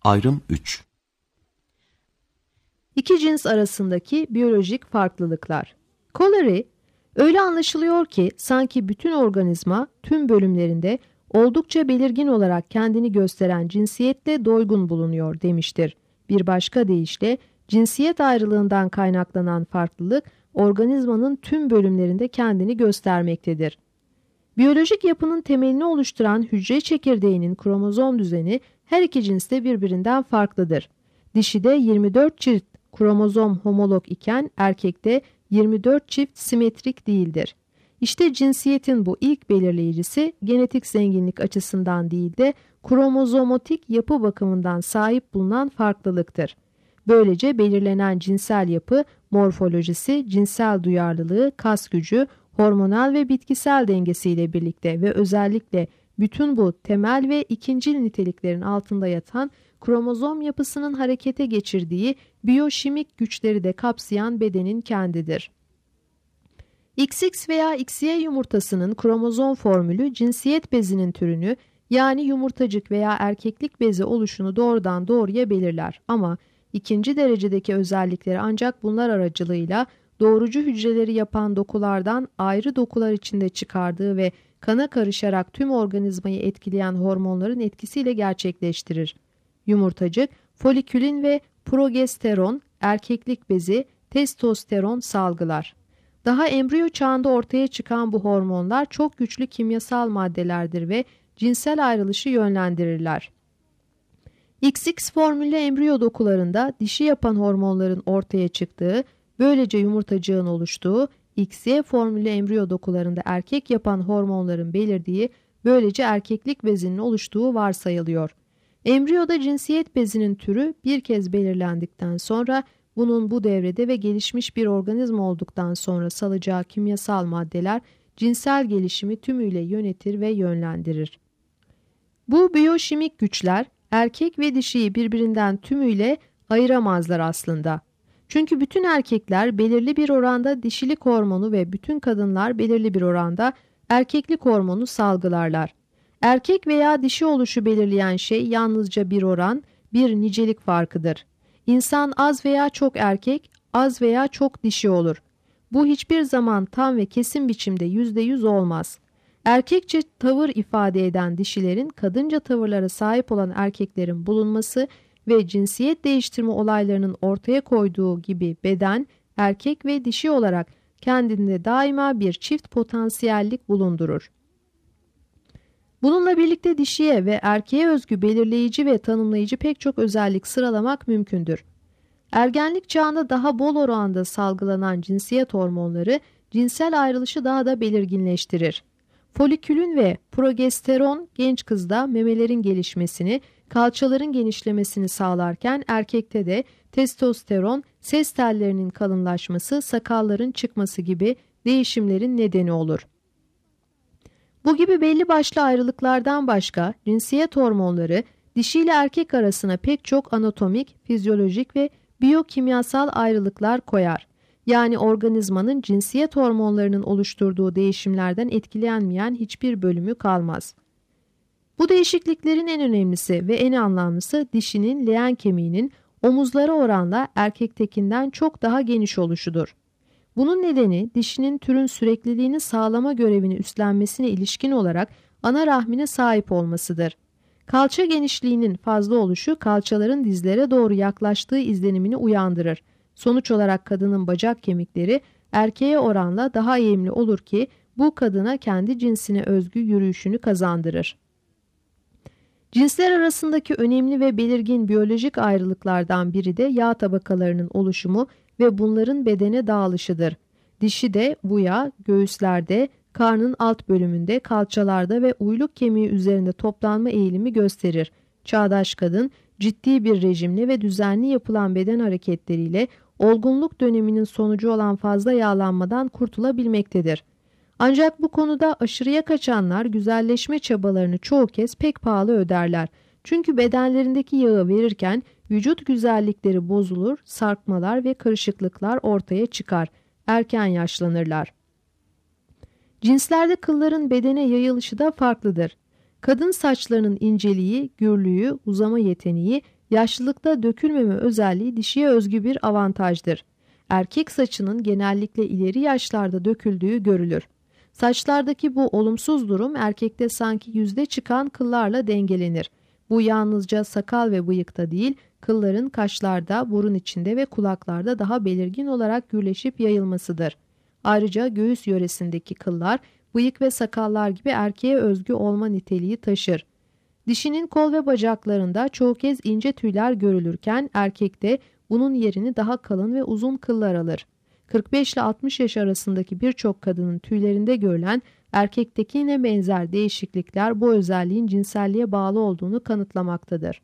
Ayrım 3. İki cins arasındaki biyolojik farklılıklar. Collery, öyle anlaşılıyor ki sanki bütün organizma tüm bölümlerinde oldukça belirgin olarak kendini gösteren cinsiyetle doygun bulunuyor demiştir. Bir başka deyişle cinsiyet ayrılığından kaynaklanan farklılık organizmanın tüm bölümlerinde kendini göstermektedir. Biyolojik yapının temelini oluşturan hücre çekirdeğinin kromozom düzeni her iki cinste birbirinden farklıdır. Dişide 24 çift kromozom homolog iken erkekte 24 çift simetrik değildir. İşte cinsiyetin bu ilk belirleyicisi genetik zenginlik açısından değil de kromozomotik yapı bakımından sahip bulunan farklılıktır. Böylece belirlenen cinsel yapı, morfolojisi, cinsel duyarlılığı, kas gücü, hormonal ve bitkisel dengesiyle birlikte ve özellikle bütün bu temel ve ikincil niteliklerin altında yatan kromozom yapısının harekete geçirdiği biyoşimik güçleri de kapsayan bedenin kendidir. XX veya XY yumurtasının kromozom formülü cinsiyet bezinin türünü, yani yumurtacık veya erkeklik bezi oluşunu doğrudan doğruya belirler ama ikinci derecedeki özellikleri ancak bunlar aracılığıyla doğurucu hücreleri yapan dokulardan ayrı dokular içinde çıkardığı ve kana karışarak tüm organizmayı etkileyen hormonların etkisiyle gerçekleştirir. Yumurtacık, folikülin ve progesteron, erkeklik bezi, testosteron salgılar. Daha embriyo çağında ortaya çıkan bu hormonlar çok güçlü kimyasal maddelerdir ve cinsel ayrılışı yönlendirirler. XX formüllü embriyo dokularında dişi yapan hormonların ortaya çıktığı, böylece yumurtacığın oluştuğu, XY formüllü embriyo dokularında erkek yapan hormonların belirdiği, böylece erkeklik bezinin oluştuğu varsayılıyor. Embriyoda cinsiyet bezinin türü bir kez belirlendikten sonra bunun bu devrede ve gelişmiş bir organizma olduktan sonra salacağı kimyasal maddeler cinsel gelişimi tümüyle yönetir ve yönlendirir. Bu biyoşimik güçler erkek ve dişiyi birbirinden tümüyle ayıramazlar aslında. Çünkü bütün erkekler belirli bir oranda dişilik hormonu ve bütün kadınlar belirli bir oranda erkeklik hormonu salgılarlar. Erkek veya dişi oluşu belirleyen şey yalnızca bir oran, bir nicelik farkıdır. İnsan az veya çok erkek, az veya çok dişi olur. Bu hiçbir zaman tam ve kesin biçimde %100 olmaz. Erkekçe tavır ifade eden dişilerin kadınca tavırlara sahip olan erkeklerin bulunması ve cinsiyet değiştirme olaylarının ortaya koyduğu gibi beden, erkek ve dişi olarak kendinde daima bir çift potansiyellik bulundurur. Bununla birlikte dişiye ve erkeğe özgü belirleyici ve tanımlayıcı pek çok özellik sıralamak mümkündür. Ergenlik çağında daha bol oranda salgılanan cinsiyet hormonları cinsel ayrılışı daha da belirginleştirir. Folikülün ve progesteron genç kızda memelerin gelişmesini, kalçaların genişlemesini sağlarken erkekte de testosteron, ses tellerinin kalınlaşması, sakalların çıkması gibi değişimlerin nedeni olur. Bu gibi belli başlı ayrılıklardan başka cinsiyet hormonları dişi ile erkek arasına pek çok anatomik, fizyolojik ve biyokimyasal ayrılıklar koyar. Yani organizmanın cinsiyet hormonlarının oluşturduğu değişimlerden etkilenmeyen hiçbir bölümü kalmaz. Bu değişikliklerin en önemlisi ve en anlamlısı dişinin leğen kemiğinin omuzlara oranla erkektekinden çok daha geniş oluşudur. Bunun nedeni dişinin türün sürekliliğini sağlama görevini üstlenmesine ilişkin olarak ana rahmine sahip olmasıdır. Kalça genişliğinin fazla oluşu kalçaların dizlere doğru yaklaştığı izlenimini uyandırır. Sonuç olarak kadının bacak kemikleri erkeğe oranla daha eğimli olur ki bu kadına kendi cinsine özgü yürüyüşünü kazandırır. Cinsler arasındaki önemli ve belirgin biyolojik ayrılıklardan biri de yağ tabakalarının oluşumu ve bunların bedene dağılışıdır. Dişi de bu yağ göğüslerde, karnın alt bölümünde, kalçalarda ve uyluk kemiği üzerinde toplanma eğilimi gösterir. Çağdaş kadın ciddi bir rejimle ve düzenli yapılan beden hareketleriyle olgunluk döneminin sonucu olan fazla yağlanmadan kurtulabilmektedir. Ancak bu konuda aşırıya kaçanlar güzelleşme çabalarını çoğu kez pek pahalı öderler. Çünkü bedenlerindeki yağı verirken vücut güzellikleri bozulur, sarkmalar ve karışıklıklar ortaya çıkar. Erken yaşlanırlar. Cinslerde kılların bedene yayılışı da farklıdır. Kadın saçlarının inceliği, gürlüğü, uzama yeteneği Yaşlılıkta dökülmeme özelliği dişiye özgü bir avantajdır. Erkek saçının genellikle ileri yaşlarda döküldüğü görülür. Saçlardaki bu olumsuz durum erkekte sanki yüzde çıkan kıllarla dengelenir. Bu yalnızca sakal ve bıyıkta değil, kılların kaşlarda, burun içinde ve kulaklarda daha belirgin olarak gürleşip yayılmasıdır. Ayrıca göğüs yöresindeki kıllar, bıyık ve sakallar gibi erkeğe özgü olma niteliği taşır. Dişinin kol ve bacaklarında çoğu kez ince tüyler görülürken erkekte bunun yerini daha kalın ve uzun kıllar alır. 45 ile 60 yaş arasındaki birçok kadının tüylerinde görülen erkektekine benzer değişiklikler bu özelliğin cinselliğe bağlı olduğunu kanıtlamaktadır.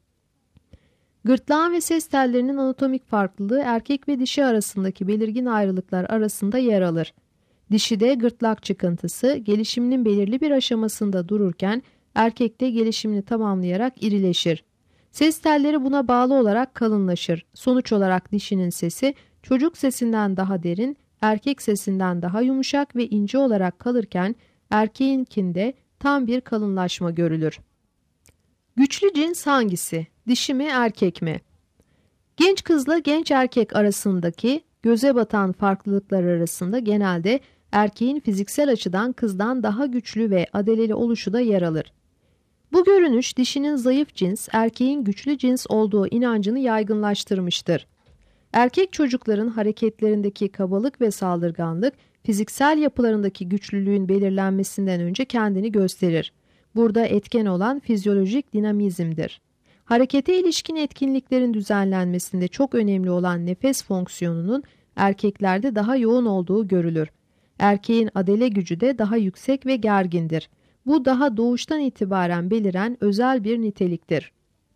Gırtlağın ve ses tellerinin anatomik farklılığı erkek ve dişi arasındaki belirgin ayrılıklar arasında yer alır. Dişide gırtlak çıkıntısı gelişiminin belirli bir aşamasında dururken erkekte gelişimini tamamlayarak irileşir. Ses telleri buna bağlı olarak kalınlaşır. Sonuç olarak dişinin sesi çocuk sesinden daha derin, erkek sesinden daha yumuşak ve ince olarak kalırken erkeğinkinde tam bir kalınlaşma görülür. Güçlü cins hangisi? Dişi mi, erkek mi? Genç kızla genç erkek arasındaki göze batan farklılıklar arasında genelde erkeğin fiziksel açıdan kızdan daha güçlü ve adeleli oluşu da yer alır. Bu görünüş dişinin zayıf cins, erkeğin güçlü cins olduğu inancını yaygınlaştırmıştır. Erkek çocukların hareketlerindeki kabalık ve saldırganlık, fiziksel yapılarındaki güçlülüğün belirlenmesinden önce kendini gösterir. Burada etken olan fizyolojik dinamizmdir. Harekete ilişkin etkinliklerin düzenlenmesinde çok önemli olan nefes fonksiyonunun erkeklerde daha yoğun olduğu görülür. Erkeğin adele gücü de daha yüksek ve gergindir. Bu daha doğuştan itibaren beliren özel bir niteliktir.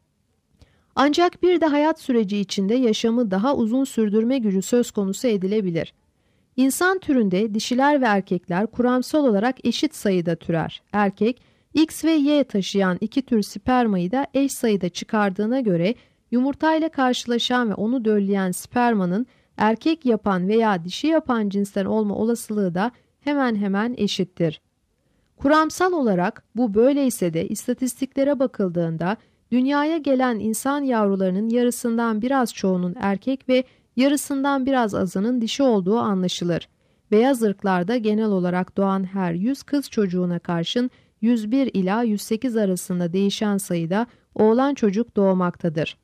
Ancak bir de hayat süreci içinde yaşamı daha uzun sürdürme gücü söz konusu edilebilir. İnsan türünde dişiler ve erkekler kuramsal olarak eşit sayıda türer. Erkek, X ve Y taşıyan iki tür spermayı da eş sayıda çıkardığına göre yumurtayla karşılaşan ve onu dölleyen spermanın erkek yapan veya dişi yapan cinsten olma olasılığı da hemen hemen eşittir. Kuramsal olarak bu böyleyse de istatistiklere bakıldığında dünyaya gelen insan yavrularının yarısından biraz çoğunun erkek ve yarısından biraz azının dişi olduğu anlaşılır. Beyaz ırklarda genel olarak doğan her 100 kız çocuğuna karşın 101 ila 108 arasında değişen sayıda oğlan çocuk doğmaktadır.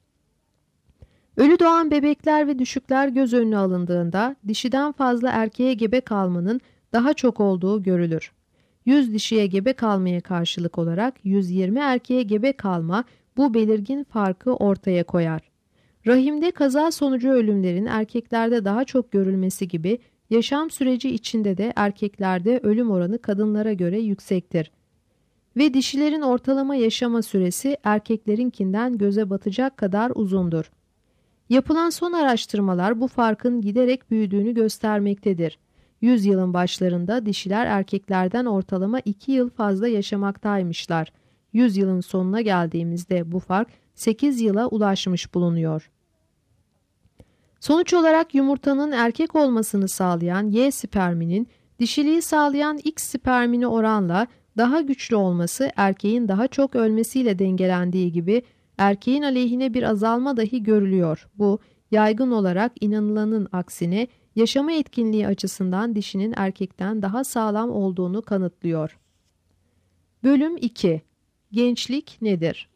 Ölü doğan bebekler ve düşükler göz önüne alındığında dişiden fazla erkeğe gebe kalmanın daha çok olduğu görülür. 100 dişiye gebe kalmaya karşılık olarak 120 erkeğe gebe kalma bu belirgin farkı ortaya koyar. Rahimde kaza sonucu ölümlerin erkeklerde daha çok görülmesi gibi yaşam süreci içinde de erkeklerde ölüm oranı kadınlara göre yüksektir. Ve dişilerin ortalama yaşama süresi erkeklerinkinden göze batacak kadar uzundur. Yapılan son araştırmalar bu farkın giderek büyüdüğünü göstermektedir. 100 yılın başlarında dişiler erkeklerden ortalama 2 yıl fazla yaşamaktaymışlar. 100 yılın sonuna geldiğimizde bu fark 8 yıla ulaşmış bulunuyor. Sonuç olarak yumurtanın erkek olmasını sağlayan Y sperminin dişiliği sağlayan X spermine oranla daha güçlü olması erkeğin daha çok ölmesiyle dengelendiği gibi erkeğin aleyhine bir azalma dahi görülüyor. Bu yaygın olarak inanılanın aksine yaşama etkinliği açısından dişinin erkekten daha sağlam olduğunu kanıtlıyor. Bölüm 2. Gençlik nedir?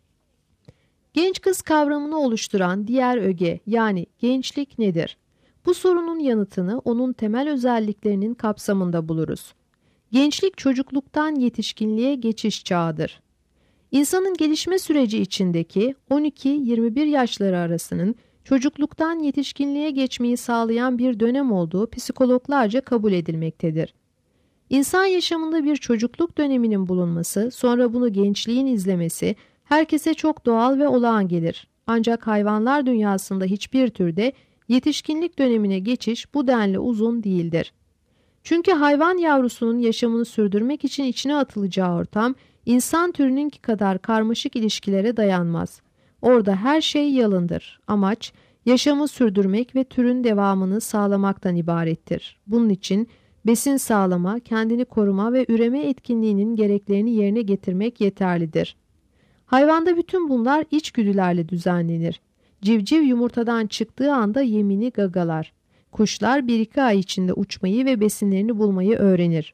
Genç kız kavramını oluşturan diğer öge yani gençlik nedir? Bu sorunun yanıtını onun temel özelliklerinin kapsamında buluruz. Gençlik çocukluktan yetişkinliğe geçiş çağıdır. İnsanın gelişme süreci içindeki 12-21 yaşları arasının çocukluktan yetişkinliğe geçmeyi sağlayan bir dönem olduğu psikologlarca kabul edilmektedir. İnsan yaşamında bir çocukluk döneminin bulunması, sonra bunu gençliğin izlemesi herkese çok doğal ve olağan gelir. Ancak hayvanlar dünyasında hiçbir türde yetişkinlik dönemine geçiş bu denli uzun değildir. Çünkü hayvan yavrusunun yaşamını sürdürmek için içine atılacağı ortam, insan türününki kadar karmaşık ilişkilere dayanmaz. Orada her şey yalındır. Amaç, yaşamı sürdürmek ve türün devamını sağlamaktan ibarettir. Bunun için besin sağlama, kendini koruma ve üreme etkinliğinin gereklerini yerine getirmek yeterlidir. Hayvanda bütün bunlar içgüdülerle düzenlenir. Civciv yumurtadan çıktığı anda yemini gagalar. Kuşlar 1-2 ay içinde uçmayı ve besinlerini bulmayı öğrenir.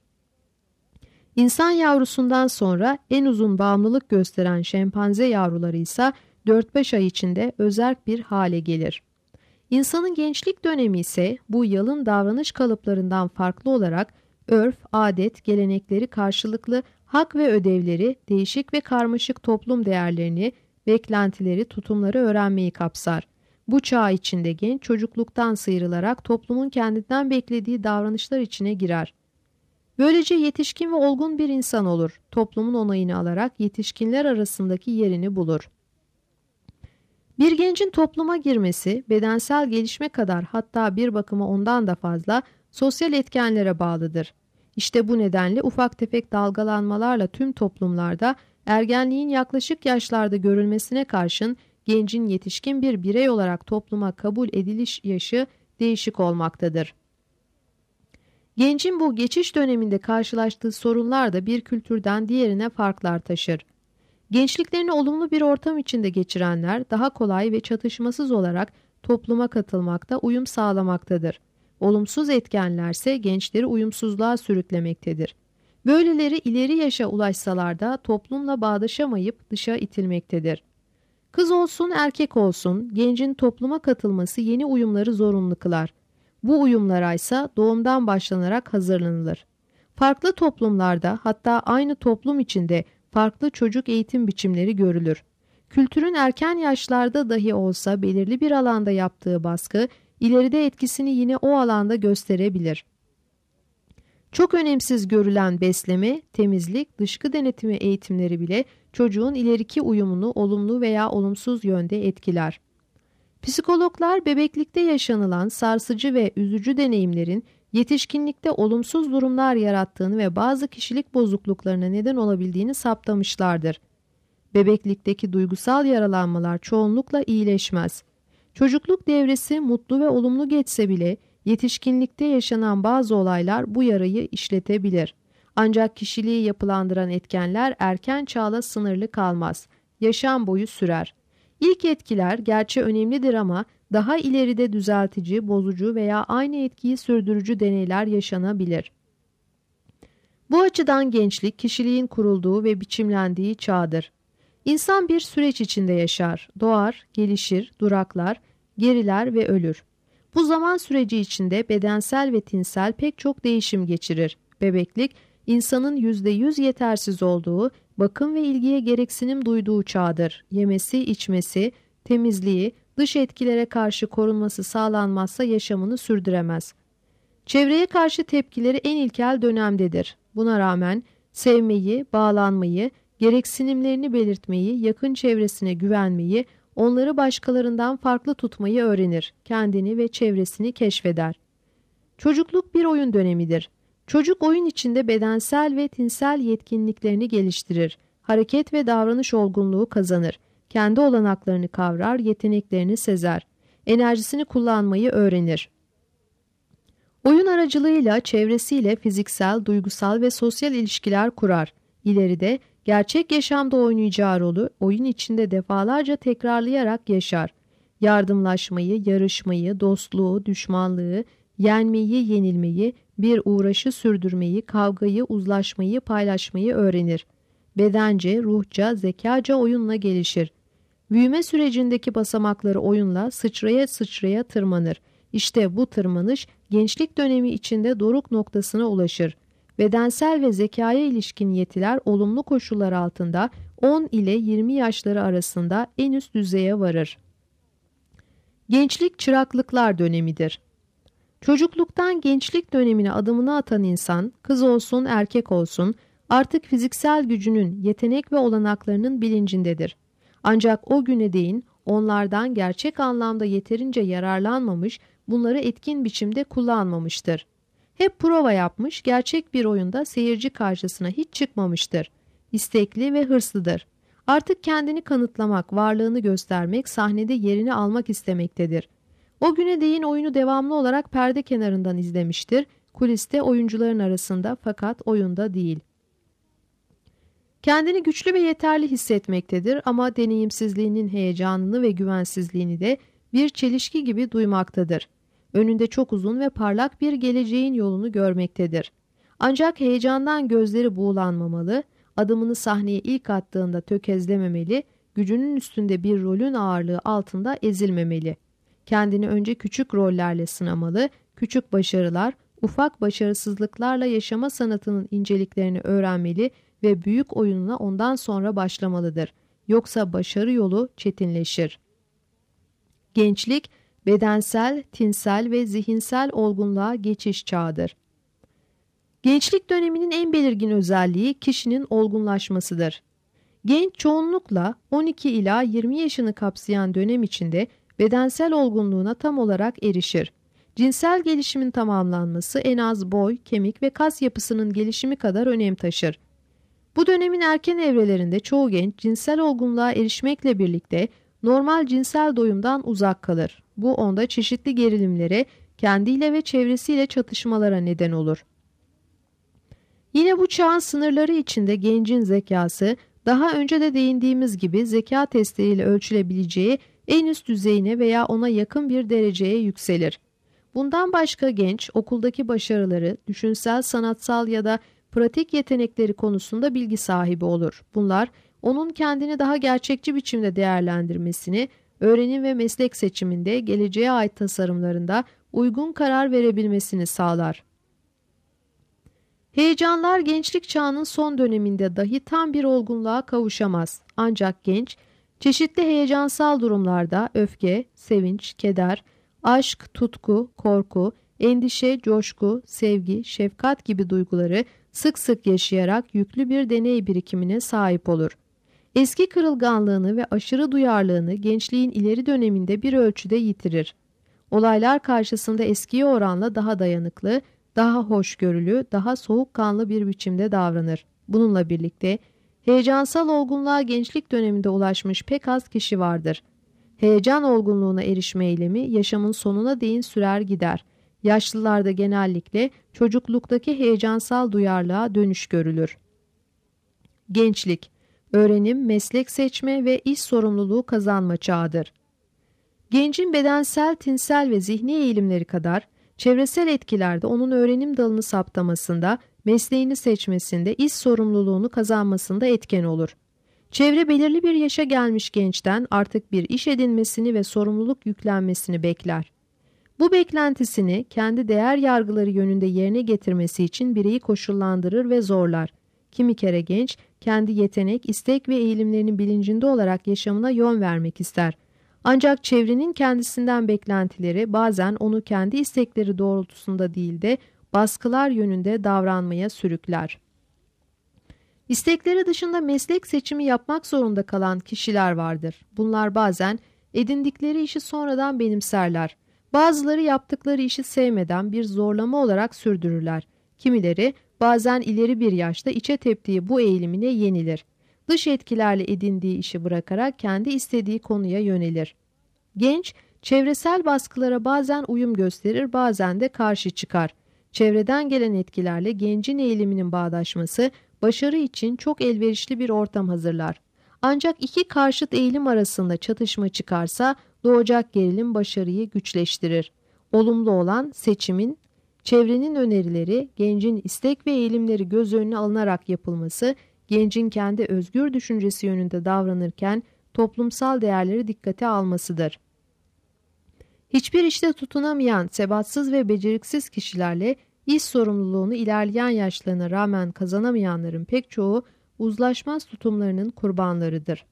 İnsan yavrusundan sonra en uzun bağımlılık gösteren şempanze yavruları ise 4-5 ay içinde özerk bir hale gelir. İnsanın gençlik dönemi ise bu yalın davranış kalıplarından farklı olarak örf, adet, gelenekleri karşılıklı hak ve ödevleri, değişik ve karmaşık toplum değerlerini, beklentileri, tutumları öğrenmeyi kapsar. Bu çağ içinde genç çocukluktan sıyrılarak toplumun kendinden beklediği davranışlar içine girer. Böylece yetişkin ve olgun bir insan olur. Toplumun onayını alarak yetişkinler arasındaki yerini bulur. Bir gencin topluma girmesi, bedensel gelişme kadar hatta bir bakıma ondan da fazla sosyal etkenlere bağlıdır. İşte bu nedenle ufak tefek dalgalanmalarla tüm toplumlarda ergenliğin yaklaşık yaşlarda görülmesine karşın gencin yetişkin bir birey olarak topluma kabul ediliş yaşı değişik olmaktadır. Gencin bu geçiş döneminde karşılaştığı sorunlar da bir kültürden diğerine farklar taşır. Gençliklerini olumlu bir ortam içinde geçirenler daha kolay ve çatışmasız olarak topluma katılmakta, uyum sağlamaktadır. Olumsuz etkenlerse gençleri uyumsuzluğa sürüklemektedir. Böyleleri ileri yaşa ulaşsalar da toplumla bağdaşamayıp dışa itilmektedir. Kız olsun erkek olsun gencin topluma katılması yeni uyumları zorunlu kılar. Bu uyumlara ise doğumdan başlanarak hazırlanılır. Farklı toplumlarda hatta aynı toplum içinde farklı çocuk eğitim biçimleri görülür. Kültürün erken yaşlarda dahi olsa belirli bir alanda yaptığı baskı, ileride etkisini yine o alanda gösterebilir. Çok önemsiz görülen besleme, temizlik, dışkı denetimi eğitimleri bile çocuğun ileriki uyumunu olumlu veya olumsuz yönde etkiler. Psikologlar bebeklikte yaşanılan sarsıcı ve üzücü deneyimlerin yetişkinlikte olumsuz durumlar yarattığını ve bazı kişilik bozukluklarına neden olabildiğini saptamışlardır. Bebeklikteki duygusal yaralanmalar çoğunlukla iyileşmez. Çocukluk devresi mutlu ve olumlu geçse bile yetişkinlikte yaşanan bazı olaylar bu yarayı işletebilir. Ancak kişiliği yapılandıran etkenler erken çağla sınırlı kalmaz. Yaşam boyu sürer. İlk etkiler gerçi önemlidir ama daha ileride düzeltici, bozucu veya aynı etkiyi sürdürücü deneyler yaşanabilir. Bu açıdan gençlik kişiliğin kurulduğu ve biçimlendiği çağdır. İnsan bir süreç içinde yaşar, doğar, gelişir, duraklar, geriler ve ölür. Bu zaman süreci içinde bedensel ve tinsel pek çok değişim geçirir. Bebeklik, insanın %100 yetersiz olduğu, bakım ve ilgiye gereksinim duyduğu çağdır. Yemesi, içmesi, temizliği, dış etkilere karşı korunması sağlanmazsa yaşamını sürdüremez. Çevreye karşı tepkileri en ilkel dönemdedir. Buna rağmen sevmeyi, bağlanmayı, gereksinimlerini belirtmeyi, yakın çevresine güvenmeyi, onları başkalarından farklı tutmayı öğrenir, kendini ve çevresini keşfeder. Çocukluk bir oyun dönemidir. Çocuk oyun içinde bedensel ve tinsel yetkinliklerini geliştirir, hareket ve davranış olgunluğu kazanır, kendi olanaklarını kavrar, yeteneklerini sezer, enerjisini kullanmayı öğrenir. Oyun aracılığıyla çevresiyle fiziksel, duygusal ve sosyal ilişkiler kurar. İleride gerçek yaşamda oynayacağı rolü oyun içinde defalarca tekrarlayarak yaşar. Yardımlaşmayı, yarışmayı, dostluğu, düşmanlığı, yenmeyi, yenilmeyi, bir uğraşı sürdürmeyi, kavgayı, uzlaşmayı, paylaşmayı öğrenir. Bedence, ruhça, zekaca oyunla gelişir. Büyüme sürecindeki basamakları oyunla sıçraya sıçraya tırmanır. İşte bu tırmanış gençlik dönemi içinde doruk noktasına ulaşır. Bedensel ve zekaya ilişkin yetiler olumlu koşullar altında 10 ile 20 yaşları arasında en üst düzeye varır. Gençlik çıraklıklar dönemidir. Çocukluktan gençlik dönemine adımını atan insan, kız olsun erkek olsun, artık fiziksel gücünün, yetenek ve olanaklarının bilincindedir. Ancak o güne değin onlardan gerçek anlamda yeterince yararlanmamış, bunları etkin biçimde kullanmamıştır. Hep prova yapmış, gerçek bir oyunda seyirci karşısına hiç çıkmamıştır. İstekli ve hırslıdır. Artık kendini kanıtlamak, varlığını göstermek, sahnede yerini almak istemektedir. O güne değin oyunu devamlı olarak perde kenarından izlemiştir, kuliste oyuncuların arasında fakat oyunda değil. Kendini güçlü ve yeterli hissetmektedir ama deneyimsizliğinin heyecanını ve güvensizliğini de bir çelişki gibi duymaktadır. Önünde çok uzun ve parlak bir geleceğin yolunu görmektedir. Ancak heyecandan gözleri buğulanmamalı, adımını sahneye ilk attığında tökezlememeli, gücünün üstünde bir rolün ağırlığı altında ezilmemeli. Kendini önce küçük rollerle sınamalı, küçük başarılar, ufak başarısızlıklarla yaşama sanatının inceliklerini öğrenmeli ve büyük oyununa ondan sonra başlamalıdır. Yoksa başarı yolu çetinleşir. Gençlik, bedensel, tinsel ve zihinsel olgunluğa geçiş çağıdır. Gençlik döneminin en belirgin özelliği kişinin olgunlaşmasıdır. Genç çoğunlukla 12 ila 20 yaşını kapsayan dönem içinde bedensel olgunluğuna tam olarak erişir. Cinsel gelişimin tamamlanması en az boy, kemik ve kas yapısının gelişimi kadar önem taşır. Bu dönemin erken evrelerinde çoğu genç cinsel olgunluğa erişmekle birlikte normal cinsel doyumdan uzak kalır. Bu onda çeşitli gerilimlere, kendiyle ve çevresiyle çatışmalara neden olur. Yine bu çağın sınırları içinde gencin zekası, daha önce de değindiğimiz gibi zeka testleriyle ölçülebileceği en üst düzeyine veya ona yakın bir dereceye yükselir. Bundan başka genç okuldaki başarıları, düşünsel, sanatsal ya da pratik yetenekleri konusunda bilgi sahibi olur. Bunlar onun kendini daha gerçekçi biçimde değerlendirmesini, öğrenim ve meslek seçiminde, geleceğe ait tasarımlarında uygun karar verebilmesini sağlar. Heyecanlar gençlik çağının son döneminde dahi tam bir olgunluğa kavuşamaz. Ancak genç, çeşitli heyecansal durumlarda öfke, sevinç, keder, aşk, tutku, korku, endişe, coşku, sevgi, şefkat gibi duyguları sık sık yaşayarak yüklü bir deney birikimine sahip olur. Eski kırılganlığını ve aşırı duyarlılığını gençliğin ileri döneminde bir ölçüde yitirir. Olaylar karşısında eskiye oranla daha dayanıklı, daha hoşgörülü, daha soğukkanlı bir biçimde davranır. Bununla birlikte heyecansal olgunluğa gençlik döneminde ulaşmış pek az kişi vardır. Heyecan olgunluğuna erişme eylemi yaşamın sonuna değin sürer gider. Yaşlılarda genellikle çocukluktaki heyecansal duyarlılığa dönüş görülür. Gençlik, öğrenim, meslek seçme ve iş sorumluluğu kazanma çağıdır. Gencin bedensel, tinsel ve zihni eğilimleri kadar çevresel etkilerde onun öğrenim dalını saptamasında, mesleğini seçmesinde, iş sorumluluğunu kazanmasında etken olur. Çevre belirli bir yaşa gelmiş gençten artık bir iş edinmesini ve sorumluluk yüklenmesini bekler. Bu beklentisini kendi değer yargıları yönünde yerine getirmesi için bireyi koşullandırır ve zorlar. Kimi kere genç, kendi yetenek, istek ve eğilimlerinin bilincinde olarak yaşamına yön vermek ister. Ancak çevrenin kendisinden beklentileri bazen onu kendi istekleri doğrultusunda değil de baskılar yönünde davranmaya sürükler. İstekleri dışında meslek seçimi yapmak zorunda kalan kişiler vardır. Bunlar bazen edindikleri işi sonradan benimserler. Bazıları yaptıkları işi sevmeden bir zorlama olarak sürdürürler. Kimileri bazen ileri bir yaşta içe teptiği bu eğilimine yenilir. Dış etkilerle edindiği işi bırakarak kendi istediği konuya yönelir. Genç, çevresel baskılara bazen uyum gösterir, bazen de karşı çıkar. Çevreden gelen etkilerle gencin eğiliminin bağdaşması, başarı için çok elverişli bir ortam hazırlar. Ancak iki karşıt eğilim arasında çatışma çıkarsa, doğacak gerilim başarıyı güçleştirir. Olumlu olan seçimin, çevrenin önerileri, gencin istek ve eğilimleri göz önüne alınarak yapılması, gencin kendi özgür düşüncesi yönünde davranırken toplumsal değerleri dikkate almasıdır. Hiçbir işte tutunamayan, sebatsız ve beceriksiz kişilerle iş sorumluluğunu ilerleyen yaşlarına rağmen kazanamayanların pek çoğu uzlaşmaz tutumlarının kurbanlarıdır.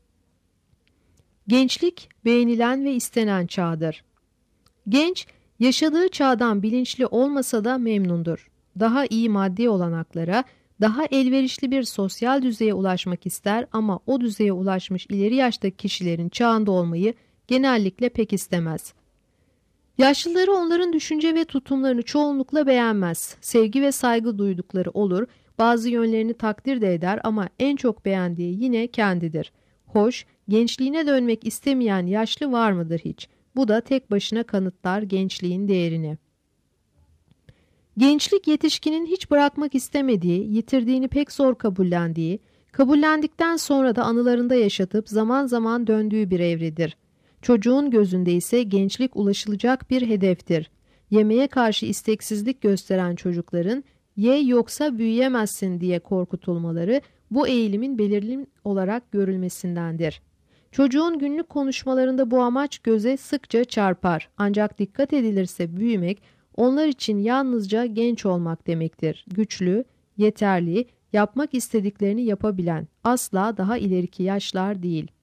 Gençlik, beğenilen ve istenen çağdır. Genç, yaşadığı çağdan bilinçli olmasa da memnundur. Daha iyi maddi olanaklara, daha elverişli bir sosyal düzeye ulaşmak ister ama o düzeye ulaşmış ileri yaştaki kişilerin çağında olmayı genellikle pek istemez. Yaşlıları onların düşünce ve tutumlarını çoğunlukla beğenmez. Sevgi ve saygı duydukları olur, bazı yönlerini takdir de eder ama en çok beğendiği yine kendidir. Hoş, gençliğine dönmek istemeyen yaşlı var mıdır hiç? Bu da tek başına kanıtlar gençliğin değerini. Gençlik yetişkinin hiç bırakmak istemediği, yitirdiğini pek zor kabullendiği, Kabullendikten sonra da anılarında yaşatıp zaman zaman döndüğü bir evredir. Çocuğun gözünde ise gençlik ulaşılacak bir hedeftir. Yemeğe karşı isteksizlik gösteren çocukların ye yoksa büyüyemezsin diye korkutulmaları bu eğilimin belirgin olarak görülmesindendir. Çocuğun günlük konuşmalarında bu amaç göze sıkça çarpar. Ancak dikkat edilirse büyümek onlar için yalnızca genç olmak demektir. Güçlü, yeterli, yapmak istediklerini yapabilen, asla daha ileriki yaşlar değil.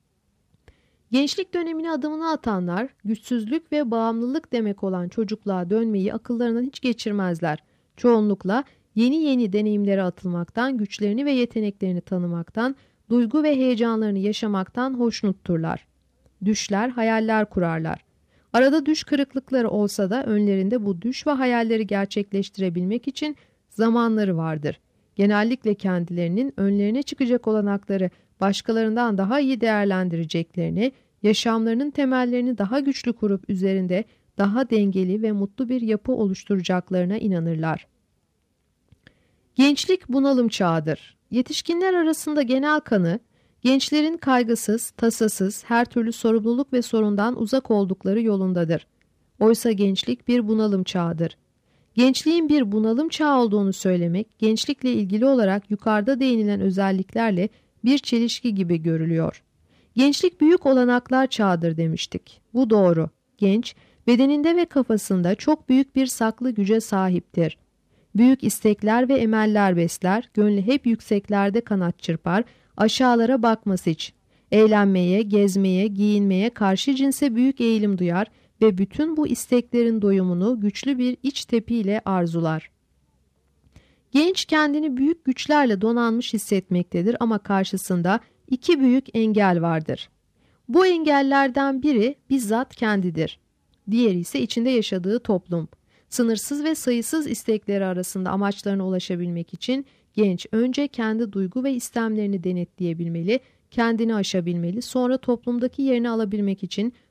Gençlik dönemine adımını atanlar, güçsüzlük ve bağımlılık demek olan çocukluğa dönmeyi akıllarından hiç geçirmezler. Çoğunlukla yeni deneyimlere atılmaktan, güçlerini ve yeteneklerini tanımaktan, duygu ve heyecanlarını yaşamaktan hoşnutturlar. Düşler, hayaller kurarlar. Arada düş kırıklıkları olsa da önlerinde bu düş ve hayalleri gerçekleştirebilmek için zamanları vardır. Genellikle kendilerinin önlerine çıkacak olanakları başkalarından daha iyi değerlendireceklerini, yaşamlarının temellerini daha güçlü kurup üzerinde daha dengeli ve mutlu bir yapı oluşturacaklarına inanırlar. Gençlik bunalım çağıdır. Yetişkinler arasında genel kanı, gençlerin kaygısız, tasasız, her türlü sorumluluk ve sorundan uzak oldukları yolundadır. Oysa gençlik bir bunalım çağıdır. Gençliğin bir bunalım çağı olduğunu söylemek, gençlikle ilgili olarak yukarıda değinilen özelliklerle bir çelişki gibi görülüyor. Gençlik büyük olanaklar çağıdır demiştik. Bu doğru. Genç, bedeninde ve kafasında çok büyük bir saklı güce sahiptir. Büyük istekler ve emeller besler, gönlü hep yükseklerde kanat çırpar, aşağılara bakmaz hiç. Eğlenmeye, gezmeye, giyinmeye, karşı cinse büyük eğilim duyar ve bütün bu isteklerin doyumunu güçlü bir iç tepiyle arzular. Genç kendini büyük güçlerle donanmış hissetmektedir ama karşısında iki büyük engel vardır. Bu engellerden biri bizzat kendidir. Diğeri ise içinde yaşadığı toplum. Sınırsız ve sayısız istekleri arasında amaçlarına ulaşabilmek için genç önce kendi duygu ve istemlerini denetleyebilmeli, kendini aşabilmeli, sonra toplumdaki yerini alabilmek için